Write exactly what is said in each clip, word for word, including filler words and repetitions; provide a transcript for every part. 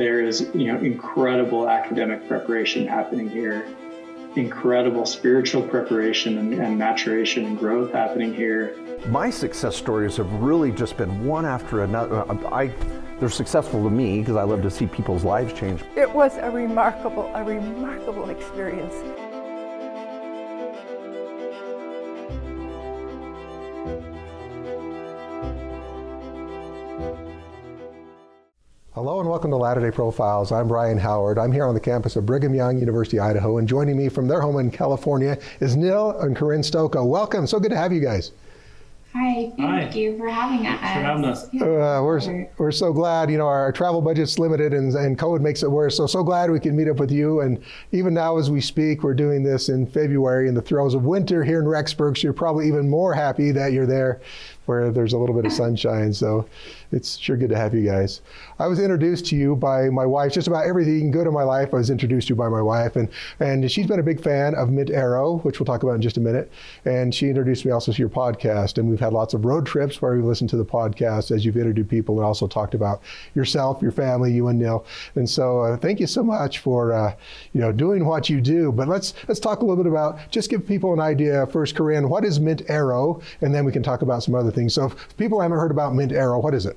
there is, you know, incredible academic preparation happening here, incredible spiritual preparation and, and maturation and growth happening here. My success stories have really just been one after another. I, they're successful to me because I love to see people's lives change. It was a remarkable, a remarkable experience. Hello and welcome to Latter-day Profiles. I'm Brian Howard. I'm here on the campus of Brigham Young University, Idaho, and joining me from their home in California is Neil and Corinne Stokoe. Welcome. So good to have you guys. Hi, thank Hi. you for having us. Thanks for having us. Uh, we're, we're so glad, you know, our, our travel budget's limited and, and COVID makes it worse. So, so glad we can meet up with you. And even now as we speak, we're doing this in February in the throes of winter here in Rexburg. So you're probably even more happy that you're there where there's a little bit of sunshine. So it's sure good to have you guys. I was introduced to you by my wife. Just about everything good in my life I was introduced to by my wife. And, and she's been a big fan of Mint Arrow, which we'll talk about in just a minute. And she introduced me also to your podcast. And we've had lots of road trips where we've listened to the podcast as you've interviewed people and also talked about yourself, your family, you and Neil. And so uh, thank you so much for uh, you know, doing what you do. But let's let's talk a little bit about, just give people an idea first, Corinne, what is Mint Arrow? And then we can talk about some other things. So if people haven't heard about Mint Arrow, what is it?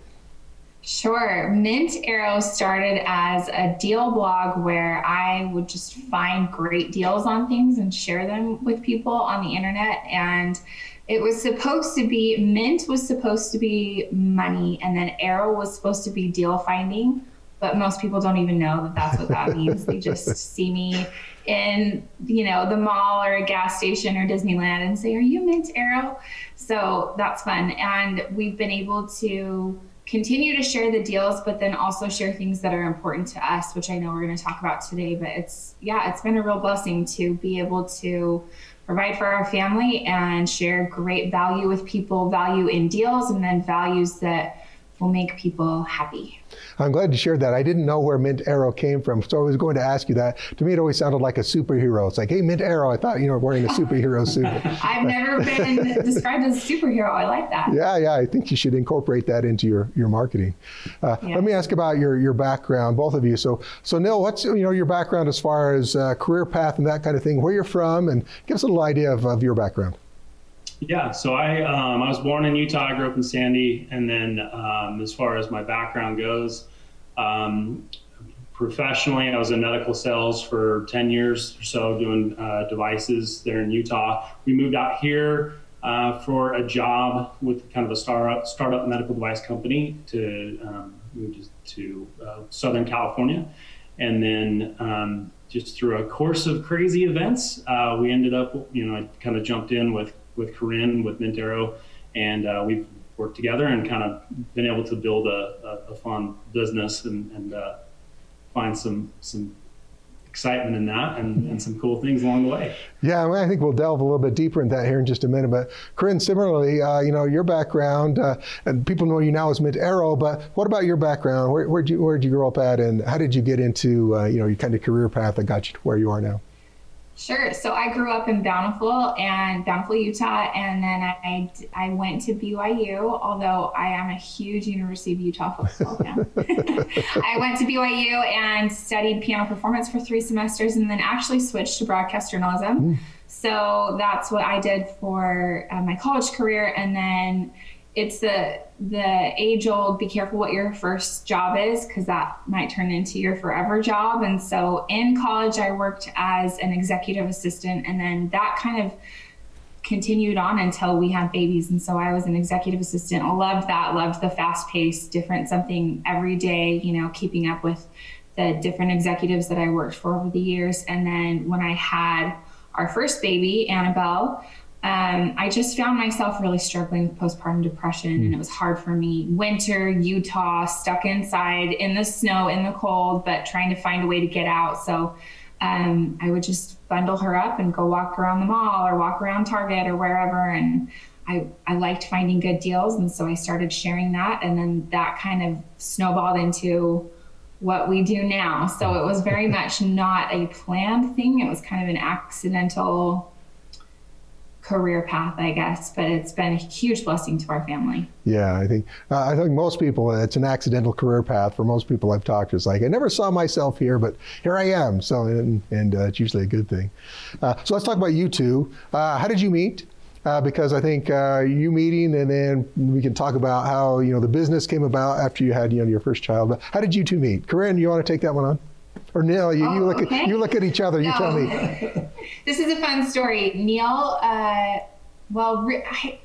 Sure. Mint Arrow started as a deal blog where I would just find great deals on things and share them with people on the internet. And it was supposed to be, Mint was supposed to be money, and then Arrow was supposed to be deal finding. But most people don't even know that that's what that means. They just see me in, you know, the mall or a gas station or Disneyland and say, "Are you Mint Arrow?" So that's fun. And we've been able to continue to share the deals, but then also share things that are important to us, which I know we're going to talk about today. But it's, yeah, it's been a real blessing to be able to provide for our family and share great value with people, value in deals, and then values that will make people happy. I'm glad you shared that. I didn't know where Mint Arrow came from, so I was going to ask you that. To me, it always sounded like a superhero. It's like, hey, Mint Arrow. I thought, you know, wearing a superhero suit. I've never been described as a superhero. I like that. Yeah, yeah. I think you should incorporate that into your, your marketing. Uh, yeah. Let me ask about your, your background, both of you. So, so Neil, what's you know your background as far as uh, career path and that kind of thing? Where you're from, and give us a little idea of, of your background. Yeah, so I um, I was born in Utah. I grew up in Sandy, and then um, as far as my background goes, um, professionally, I was in medical sales for ten years or so, doing uh, devices there in Utah. We moved out here uh, for a job with kind of a startup startup medical device company to um, move to uh, Southern California, and then um, just through a course of crazy events, uh, we ended up, you know, I kind of jumped in with. with Corinne, with Mint Arrow, and uh, we've worked together and kind of been able to build a, a, a fun business and, and uh, find some some excitement in that and, and some cool things along the way. Yeah, well, I think we'll delve a little bit deeper into that here in just a minute. But Corinne, similarly, uh, you know, your background, uh, and people know you now as Mint Arrow, but what about your background? Where, where'd you where'd you grow up at, and how did you get into uh, you know your kind of career path that got you to where you are now? Sure. So I grew up in Bountiful and Bountiful, Utah, and then I, I went to B Y U, although I am a huge University of Utah football fan. I went to B Y U and studied piano performance for three semesters and then actually switched to broadcast journalism. Mm. So that's what I did for uh, my college career. And then it's the the age-old, be careful what your first job is, because that might turn into your forever job. And so in college, I worked as an executive assistant, and then that kind of continued on until we had babies. And so I was an executive assistant. I loved that, loved the fast-paced, different something every day, you know, keeping up with the different executives that I worked for over the years. And then when I had our first baby, Annabelle, Um, I just found myself really struggling with postpartum depression, and it was hard for me. Winter, Utah, stuck inside in the snow, in the cold, but trying to find a way to get out. So um, I would just bundle her up and go walk around the mall or walk around Target or wherever. And I, I liked finding good deals. And so I started sharing that. And then that kind of snowballed into what we do now. So it was very much not a planned thing. It was kind of an accidental career path, I guess, but it's been a huge blessing to our family. Yeah, I think uh, I think most people, it's an accidental career path for most people I've talked to. It's like, I never saw myself here, but here I am. So, and, and uh, it's usually a good thing. Uh, so let's talk about you two. Uh, how did you meet? Uh, because I think uh, you meeting, and then we can talk about how, you know, the business came about after you had, you know, your first child. But how did you two meet? Corinne, you want to take that one on? Or Neil, you, oh, you look okay. at you look at each other. You no. tell me. This is a fun story. Neil, uh, well, re- I,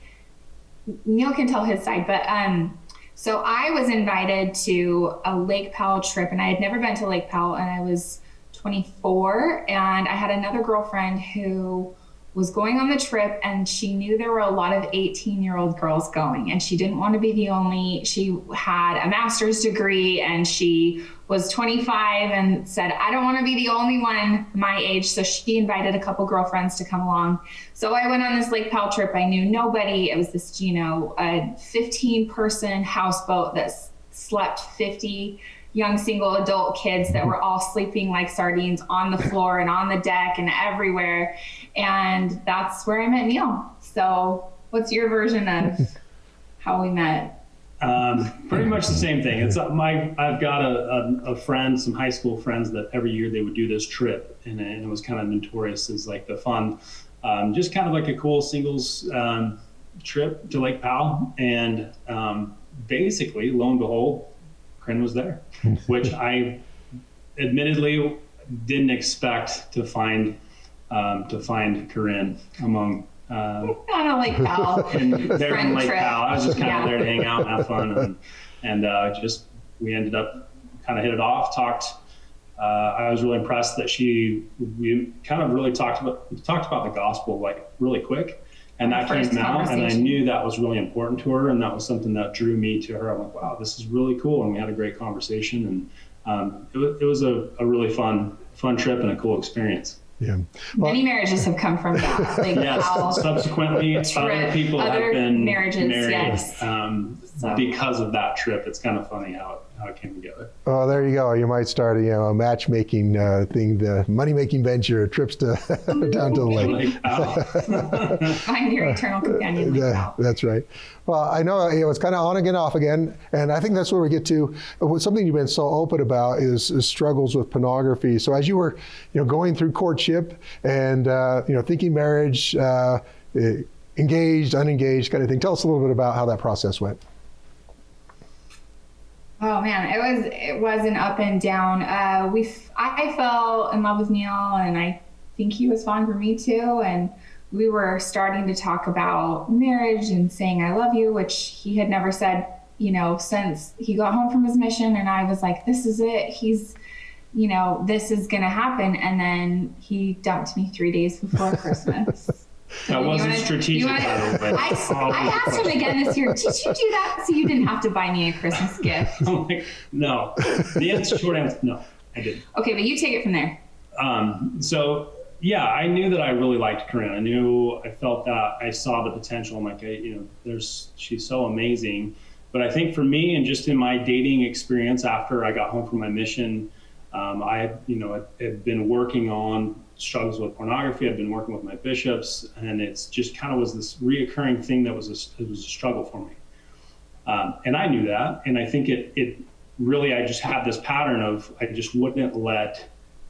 Neil can tell his side, but um, so I was invited to a Lake Powell trip, and I had never been to Lake Powell, and I was twenty-four, and I had another girlfriend who was going on the trip, and she knew there were a lot of eighteen year old girls going, and she didn't want to be the only. She had a master's degree, and she was twenty-five and said, I don't want to be the only one my age. So she invited a couple girlfriends to come along. So I went on this Lake Powell trip. I knew nobody. It was this, you know, a fifteen person houseboat that slept fifty young single adult kids that were all sleeping like sardines on the floor and on the deck and everywhere. And that's where I met Neil. So what's your version of how we met? Um, pretty much the same thing. It's uh, my, I've got a, a, a friend, some high school friends that every year they would do this trip, and, and it was kind of notorious as like the fun, um, just kind of like a cool singles um, trip to Lake Powell. And um, basically, lo and behold, Corinne was there, which I admittedly didn't expect to find um, to find Corinne among uh, on a Lake Powell and there in Lake trip. Powell. I was just kind Yeah. of there to hang out and have fun, and and uh, just we ended up kind of hit it off. Talked. Uh, I was really impressed that she we kind of really talked about talked about the gospel like really quick. And that First came out, and I knew that was really important to her, and that was something that drew me to her. I'm like, wow, this is really cool, and we had a great conversation, and um, it, was, it was a, a really fun, fun trip and a cool experience. Yeah. Well, Many marriages have come from that. Like Yes. how Subsequently, other people other have been marriages, married yes. um, So. because of that trip. It's kind of funny how it, how it came together. Oh, there you go. You might start a, you know, a matchmaking uh, thing, the money-making venture, trips to down to the lake. Like, wow. find your eternal companion. Like Yeah, that. that's right. Well, I know, you know, it's kind of on again, off again, and I think that's where we get to uh, something you've been so open about is, is struggles with pornography. So as you were, you know, going through courtship and uh, you know, thinking marriage, uh, engaged, unengaged, kind of thing. Tell us a little bit about how that process went. Oh man, it was it was an up and down. Uh, we I fell in love with Neil, and I think he was falling for me too. And we were starting to talk about marriage and saying I love you, which he had never said, you know, since he got home from his mission. And I was like, this is it. He's, you know, this is gonna happen. And then he dumped me three days before Christmas. That wasn't wanna, strategic, wanna, by the way. I, I asked him again this year, did you do that so you didn't have to buy me a Christmas gift? I'm like, no. The answer, short answer, no, I didn't. Okay, but you take it from there. Um, so, yeah, I knew that I really liked Corinne. I knew, I felt that I saw the potential. I'm like, I, you know, there's, she's so amazing. But I think for me, and just in my dating experience after I got home from my mission, um, I, you know, had been working on struggles with pornography. I've been working with my bishops, and it's just kind of was this reoccurring thing that was a, it was a struggle for me. Um, and I knew that, and I think it, it really, I just had this pattern of, I just wouldn't let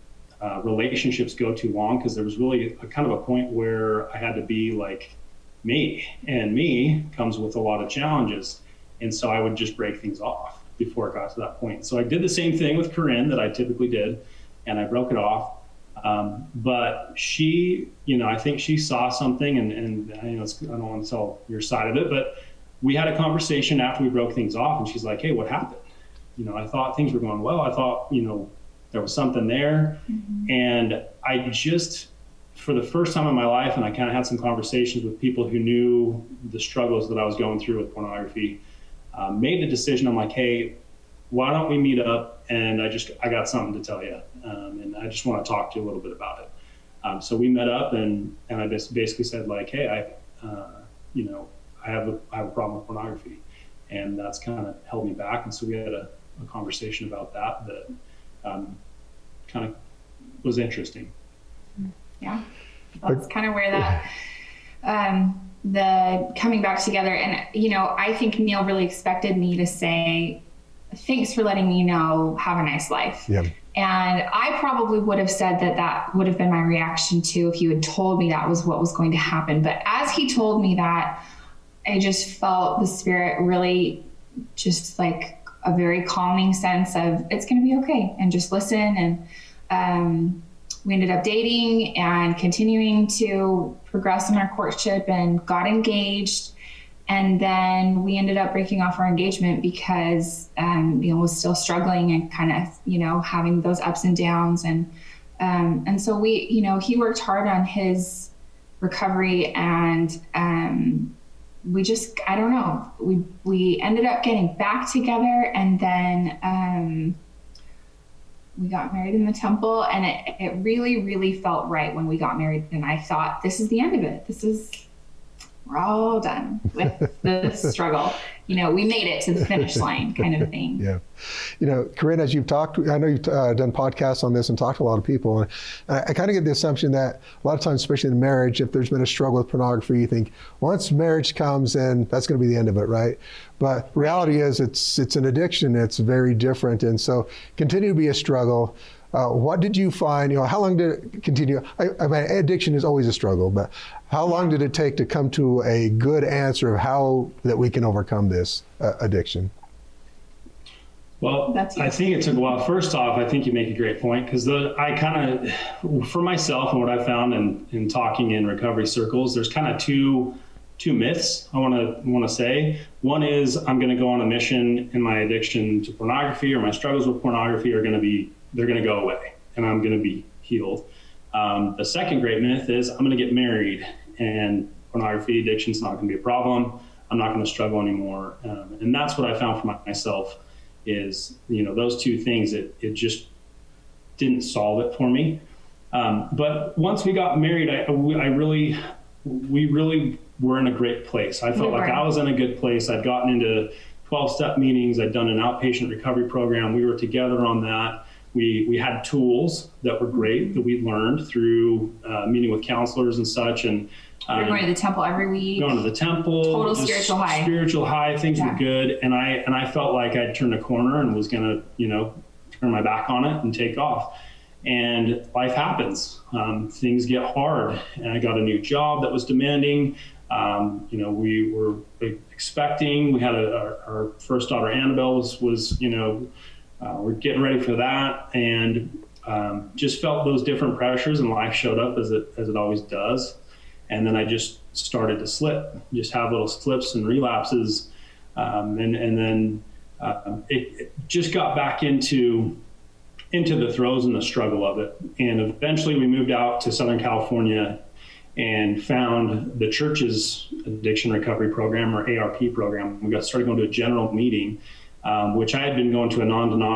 uh, relationships go too long, because there was really a kind of a point where I had to be like me, and me comes with a lot of challenges. And so I would just break things off before it got to that point. So I did the same thing with Corinne that I typically did, and I broke it off. Um, but she, you know, I think she saw something, and, and you know, it's, I don't want to tell your side of it, but we had a conversation after we broke things off, and she's like, hey, what happened? You know, I thought things were going well. I thought, you know, there was something there. Mm-hmm. And I just, for the first time in my life, and I kind of had some conversations with people who knew the struggles that I was going through with pornography, um, made the decision. I'm like, hey, why don't we meet up? And I just, I got something to tell you. Um, and I just want to talk to you a little bit about it. Um, so we met up, and, and I just basically said like, hey, I, uh, you know, I have a, I have a problem with pornography, and that's kind of held me back. And so we had a, a conversation about that, that um, kind of was interesting. Yeah, that's kind of where that um, the coming back together. And, you know, I think Neil really expected me to say, thanks for letting me know, have a nice life. Yeah. And I probably would have said that that would have been my reaction too, if you had told me that was what was going to happen. But as he told me that, I just felt the Spirit really just like a very calming sense of it's going to be okay, and just listen. And um, we ended up dating and continuing to progress in our courtship and got engaged. And then we ended up breaking off our engagement because um, Neil was still struggling and kind of, you know, having those ups and downs. And um, and so we, you know, he worked hard on his recovery, and um, we just, I don't know, we we ended up getting back together, and then um, we got married in the temple, and it, it really, really felt right when we got married. And I thought, this is the end of it. This is, we're all done with this struggle. You know, we made it to the finish line, kind of thing. Yeah. You know, Corinne, as you've talked, I know you've uh, done podcasts on this and talked to a lot of people. And I, I kind of get the assumption that a lot of times, especially in marriage, if there's been a struggle with pornography, you think once marriage comes in, that's going to be the end of it, right? But reality is it's it's an addiction. It's very different. And so continue to be a struggle. Uh, what did you find, you know, how long did it continue? I, I mean, addiction is always a struggle, but how long did it take to come to a good answer of how that we can overcome this uh, addiction? Well, That's I think it took a while. First off, I think you make a great point, because I kind of, for myself and what I found in, in talking in recovery circles, there's kind of two two myths I want to want to say. One is I'm going to go on a mission, and my addiction to pornography or my struggles with pornography are going to be, they're going to go away, and I'm going to be healed. Um, the second great myth is I'm going to get married, and pornography addiction is not going to be a problem. I'm not going to struggle anymore. Um, and that's what I found for myself is, you know, those two things, it, it just didn't solve it for me. Um, but once we got married, I, I really, we really were in a great place. I felt like I was in a good place. I'd gotten into twelve-step meetings. I'd done an outpatient recovery program. We were together on that. We we had tools that were great that we learned through uh, meeting with counselors and such. And um, we were going to the temple every week. Going to the temple. Total spiritual high. Spiritual high. Things yeah. were good. And I and I felt like I'd turned a corner and was going to, you know, turn my back on it and take off. And life happens. Um, things get hard. And I got a new job that was demanding. Um, you know, we were expecting. We had a, our, our first daughter, Annabelle, was, was you know, Uh, we're getting ready for that, and um, just felt those different pressures, and life showed up as it as it always does. And then I just started to slip, just have little slips and relapses, um, and and then uh, it, it just got back into into the throes and the struggle of it. And eventually, we moved out to Southern California and found the church's addiction recovery program, or A R P program. We got started going to a general meeting. Um, which I had been going to a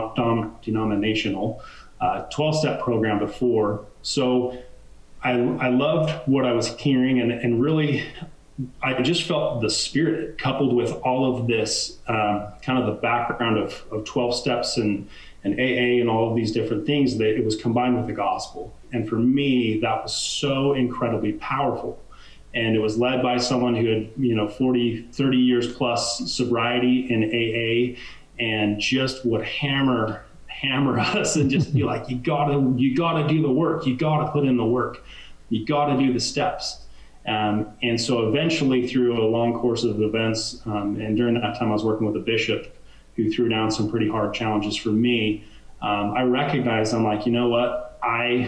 non-denominational uh, twelve-step program before. So I, I loved what I was hearing, and, and really I just felt the Spirit coupled with all of this um, kind of the background of, of twelve steps and, and A A and all of these different things, that it was combined with the gospel. And for me, that was so incredibly powerful. And it was led by someone who had, you know, forty, thirty years plus sobriety in A A, and just would hammer, hammer us and just be like, you gotta, you gotta do the work. You gotta put in the work. You gotta do the steps. Um, and so eventually, through a long course of events, um, and during that time I was working with a bishop who threw down some pretty hard challenges for me, um, I recognized, I'm like, you know what, I,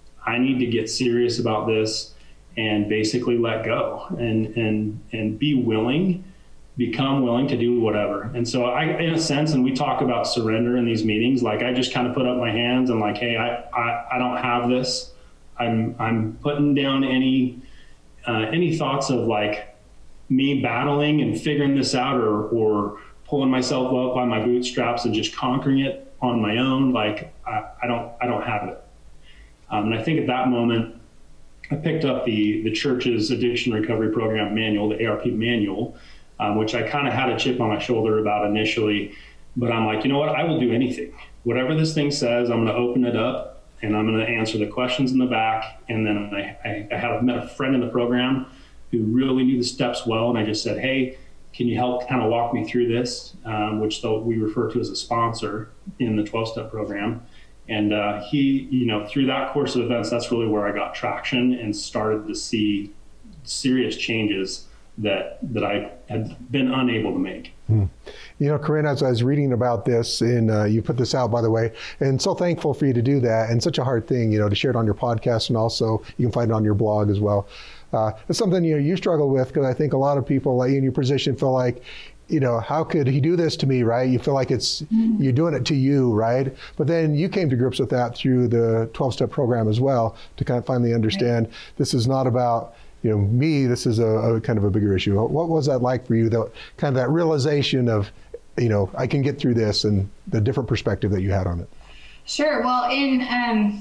I need to get serious about this and basically let go and, and, and be willing, become willing to do whatever. And so I, in a sense, and we talk about surrender in these meetings, like I just kind of put up my hands and like, hey, I, I, I don't have this. I'm, I'm putting down any, uh, any thoughts of like me battling and figuring this out, or, or pulling myself up by my bootstraps and just conquering it on my own. Like I, I don't, I don't have it. Um, and I think at that moment, I picked up the, the church's addiction recovery program manual, the A R P manual, um, which I kind of had a chip on my shoulder about initially. But I'm like, you know what? I will do anything. Whatever this thing says, I'm going to open it up and I'm going to answer the questions in the back. And then I, I, I had met a friend in the program who really knew the steps well. And I just said, hey, can you help kind of walk me through this, um, which though we refer to as a sponsor in the twelve-step program. And uh, he, you know, through that course of events, that's really where I got traction and started to see serious changes that that I had been unable to make. Hmm. You know, Corinne, as I was reading about this, and uh, you put this out, by the way, and so thankful for you to do that, and such a hard thing, you know, to share it on your podcast, and also you can find it on your blog as well. Uh, it's something, you know, you struggle with, because I think a lot of people like in your position feel like, you know, how could he do this to me, right? You feel like it's, mm-hmm. you're doing it to you, right? But then you came to grips with that through the twelve-step program as well, to kind of finally understand right. This is not about, you know, me, this is a, a kind of a bigger issue. What was that like for you, though, kind of that realization of, you know, I can get through this, and the different perspective that you had on it? Sure. Well, in um,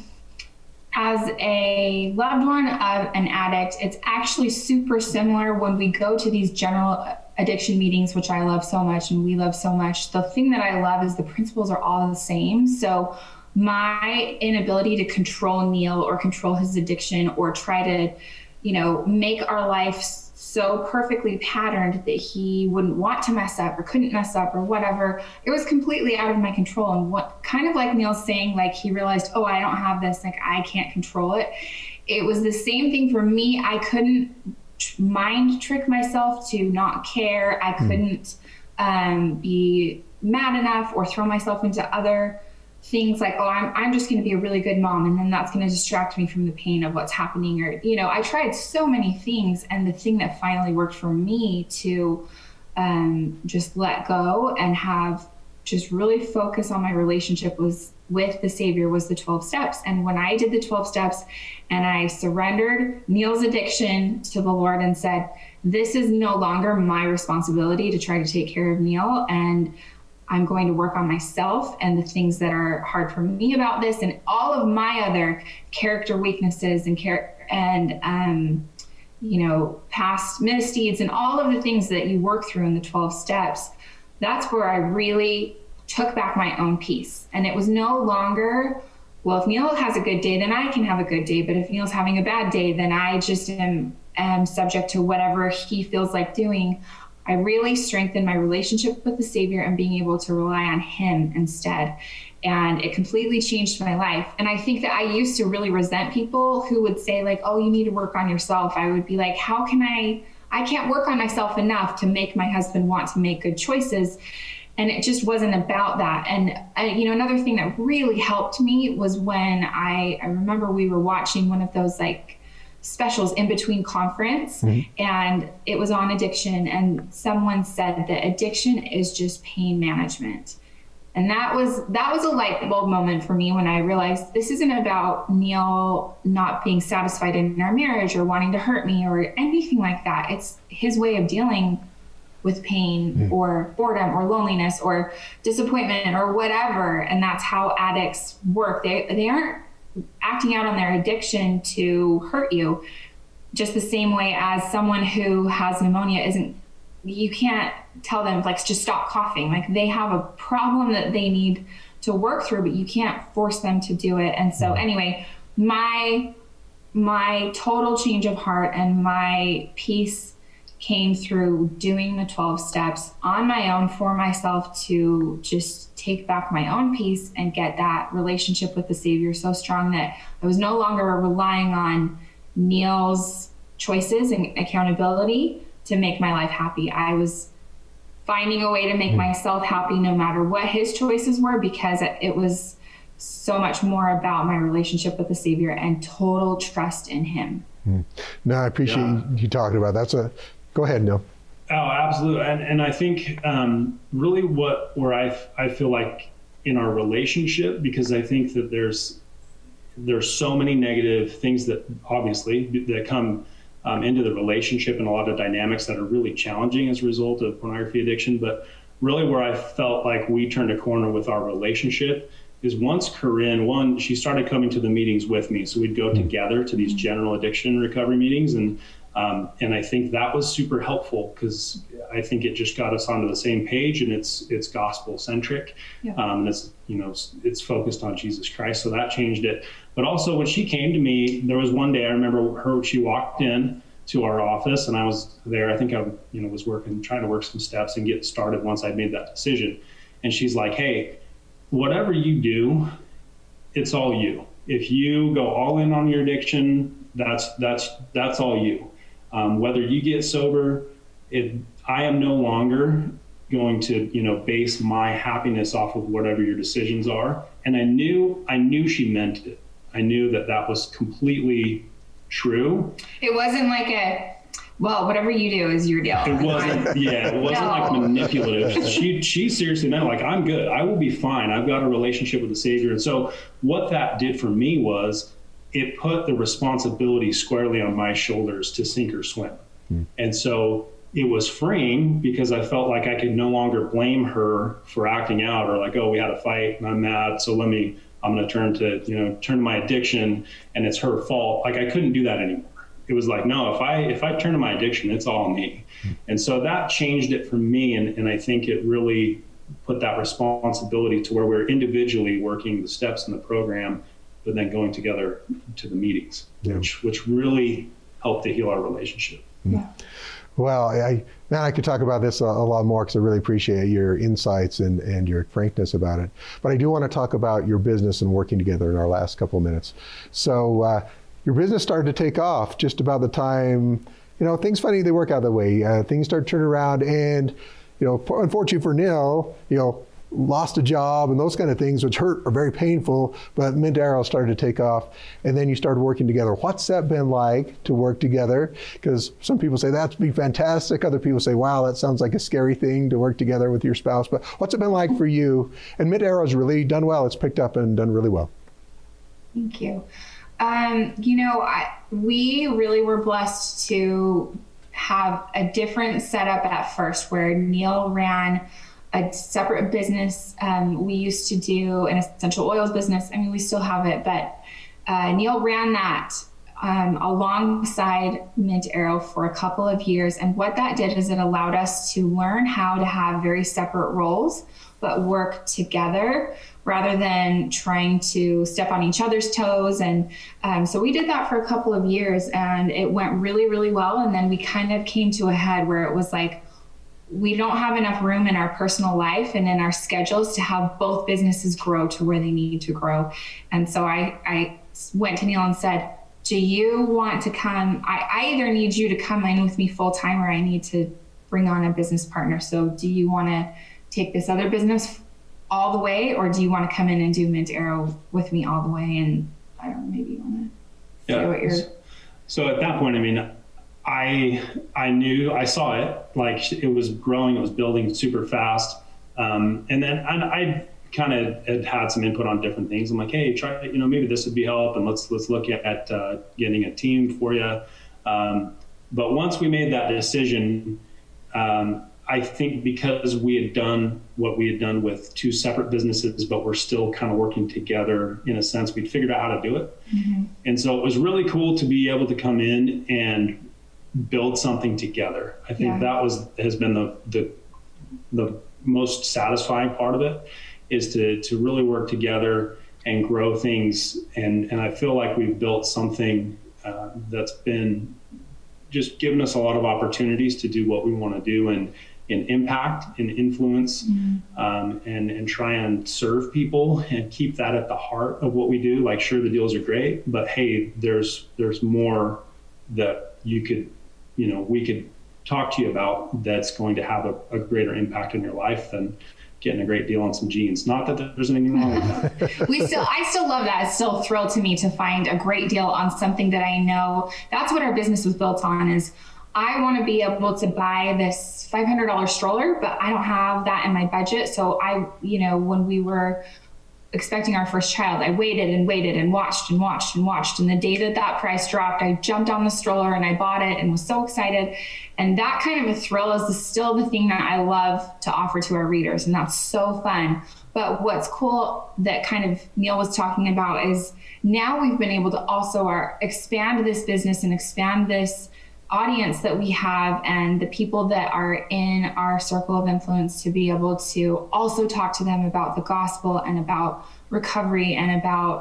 as a loved one of an addict, it's actually super similar when we go to these general addiction meetings, which I love so much and we love so much. The thing that I love is the principles are all the same. So my inability to control Neil or control his addiction or try to, you know, make our life so perfectly patterned that he wouldn't want to mess up or couldn't mess up or whatever, it was completely out of my control. And what kind of like Neil's saying, like he realized, oh, I don't have this, like I can't control it. It was the same thing for me. I couldn't mind trick myself to not care. I couldn't um, be mad enough or throw myself into other things like, oh, I'm, I'm just going to be a really good mom, and then that's going to distract me from the pain of what's happening. Or, you know, I tried so many things, and the thing that finally worked for me to um, just let go and have just really focus on my relationship was with the Savior was the twelve steps. And when I did the twelve steps and I surrendered Neil's addiction to the Lord and said, this is no longer my responsibility to try to take care of Neil, and I'm going to work on myself and the things that are hard for me about this, and all of my other character weaknesses and care and um, you know, past misdeeds and all of the things that you work through in the twelve steps. That's where I really took back my own peace. And it was no longer, well, if Neil has a good day, then I can have a good day. But if Neil's having a bad day, then I just am, am subject to whatever he feels like doing. I really strengthened my relationship with the Savior and being able to rely on him instead. And it completely changed my life. And I think that I used to really resent people who would say like, oh, you need to work on yourself. I would be like, how can I, I can't work on myself enough to make my husband want to make good choices. And it just wasn't about that. And, uh, you know, another thing that really helped me was when I, I remember we were watching one of those like specials in between conference, mm-hmm. and it was on addiction, and someone said that addiction is just pain management. And that was that was a light bulb moment for me when I realized this isn't about Neil not being satisfied in our marriage or wanting to hurt me or anything like that. It's his way of dealing with pain mm. or boredom or loneliness or disappointment or whatever. And that's how addicts work. They they aren't acting out on their addiction to hurt you, just the same way as someone who has pneumonia isn't, you can't tell them like just stop coughing. Like they have a problem that they need to work through, but you can't force them to do it. And so anyway, my my total change of heart and my peace came through doing the twelve steps on my own for myself to just take back my own peace and get that relationship with the Savior so strong that I was no longer relying on Neil's choices and accountability to make my life happy. I was finding a way to make myself happy no matter what his choices were, because it was so much more about my relationship with the Savior and total trust in him. Mm. No, I appreciate yeah. you, you talking about that. That's a Go ahead, Neil. Oh, absolutely. And and I think um, really what where I I feel like in our relationship, because I think that there's there's so many negative things that obviously that come um, into the relationship, and a lot of dynamics that are really challenging as a result of pornography addiction. But really where I felt like we turned a corner with our relationship is once Corinne, one, she started coming to the meetings with me. So we'd go together to these general addiction recovery meetings. And Um, and I think that was super helpful because I think it just got us onto the same page, and it's it's gospel centric. Yeah. Um, and it's, you know, it's focused on Jesus Christ. So that changed it. But also when she came to me, there was one day I remember her, she walked in to our office, and I was there. I think I, you know, was working, trying to work some steps and get started once I'd made that decision. And she's like, "Hey, whatever you do, it's all you. If you go all in on your addiction, that's that's that's all you. Um, whether you get sober, it, I am no longer going to, you know, base my happiness off of whatever your decisions are." And I knew, I knew she meant it. I knew that that was completely true. It wasn't like a, well, whatever you do is your deal. It wasn't, yeah, it wasn't No. like manipulative. She she seriously meant, like, I'm good. I will be fine. I've got a relationship with the Savior. And so what that did for me was it put the responsibility squarely on my shoulders to sink or swim. Hmm. And so it was freeing because I felt like I could no longer blame her for acting out, or like, oh, we had a fight and I'm mad, so let me, I'm going to turn to, you know, turn to my addiction and it's her fault. Like, I couldn't do that anymore. It was like, no, if I if I turn to my addiction, it's all me. And so that changed it for me. And, and I think it really put that responsibility to where we're individually working the steps in the program, but then going together to the meetings, yeah. which which really helped to heal our relationship. Yeah. Well, I, man, I could talk about this a, a lot more because I really appreciate your insights and, and your frankness about it. But I do want to talk about your business and working together in our last couple of minutes. So uh, your business started to take off just about the time, you know, things funny, they work out that way. Uh, things start turning around and, you know, unfortunately for Neil, you know, lost a job and those kind of things, which hurt, are very painful, but Mint Arrow started to take off, and then you started working together. What's that been like to work together? Because some people say that'd be fantastic. Other people say, wow, that sounds like a scary thing to work together with your spouse. But what's it been like for you? And Mint Arrow's really done well. It's picked up and done really well. Thank you. Um, you know, I, we really were blessed to have a different setup at first, where Neil ran a separate business. Um, we used to do an essential oils business. I mean, we still have it, but uh, Neil ran that um, alongside Mint Arrow for a couple of years. And what that did is it allowed us to learn how to have very separate roles, but work together rather than trying to step on each other's toes. And um, so we did that for a couple of years, and it went really, really well. And then we kind of came to a head where it was like, we don't have enough room in our personal life and in our schedules to have both businesses grow to where they need to grow. And so I, I went to Neil and said, do you want to come? I, I either need you to come in with me full time, or I need to bring on a business partner. So do you want to take this other business all the way, or do you want to come in and do Mint Arrow with me all the way? And I don't know, maybe you want to say yeah. what you're... So at that point, I mean, I I knew, I saw it, like it was growing, it was building super fast. Um, and then and I kind of had had some input on different things. I'm like, hey, try, you know, maybe this would be help, and let's let's look at uh, getting a team for you. Um, but once we made that decision, um, I think because we had done what we had done with two separate businesses, but we're still kind of working together in a sense, we'd figured out how to do it. Mm-hmm. And so it was really cool to be able to come in and build something together. I think yeah. that was has been the, the the most satisfying part of it, is to to really work together and grow things. And and I feel like we've built something uh, that's been just given us a lot of opportunities to do what we want to do, and and impact and influence, mm-hmm. um, and and try and serve people and keep that at the heart of what we do. Like, sure, the deals are great, but hey, there's there's more that you could, you know, we could talk to you about that's going to have a, a greater impact in your life than getting a great deal on some jeans. Not that there's anything wrong with that. we still, I still love that. It's still a thrill to me to find a great deal on something that I know. That's what our business was built on, is I want to be able to buy this five hundred dollars stroller, but I don't have that in my budget. So I, you know, when we were expecting our first child, I waited and waited and watched and watched and watched. And the day that that price dropped, I jumped on the stroller and I bought it and was so excited. And that kind of a thrill is the, still the thing that I love to offer to our readers. And that's so fun. But what's cool that kind of Neil was talking about is now we've been able to also our, expand this business and expand this audience that we have, and the people that are in our circle of influence, to be able to also talk to them about the gospel and about recovery and about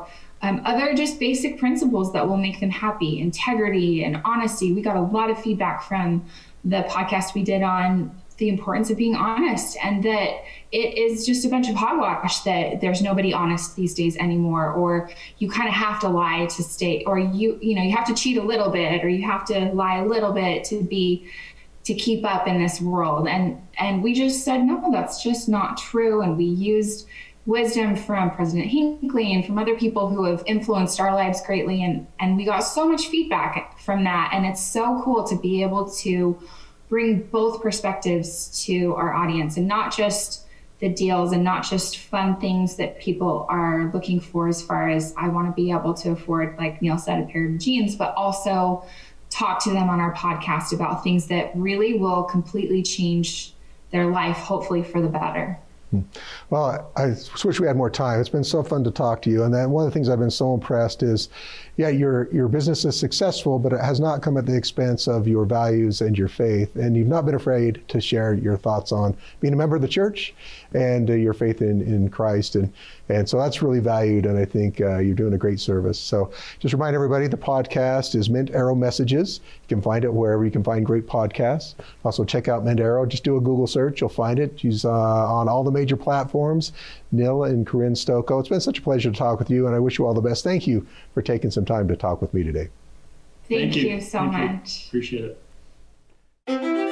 um, other just basic principles that will make them happy, integrity and honesty. We got a lot of feedback from the podcast we did on the importance of being honest, and that it is just a bunch of hogwash, that there's nobody honest these days anymore, or you kind of have to lie to stay, or you you know you have to cheat a little bit, or you have to lie a little bit to be to keep up in this world. And and we just said, no, that's just not true. And we used wisdom from President Hinckley and from other people who have influenced our lives greatly, and and we got so much feedback from that. And it's so cool to be able to bring both perspectives to our audience, and not just the deals and not just fun things that people are looking for as far as, I want to be able to afford, like Neil said, a pair of jeans, but also talk to them on our podcast about things that really will completely change their life, hopefully for the better. Well, I wish we had more time. It's been so fun to talk to you. And then one of the things I've been so impressed is, yeah, your your business is successful, but it has not come at the expense of your values and your faith. And you've not been afraid to share your thoughts on being a member of the church and uh, your faith in, in Christ. And and so that's really valued. And I think uh, you're doing a great service. So just remind everybody, the podcast is Mint Arrow Messages. You can find it wherever you can find great podcasts. Also check out Mint Arrow. Just do a Google search. You'll find it. She's uh, on all the major platforms. Neil and Corinne Stokoe. It's been such a pleasure to talk with you, and I wish you all the best. Thank you for taking some time to talk with me today. Thank, Thank you. you so Thank much. You. Appreciate it.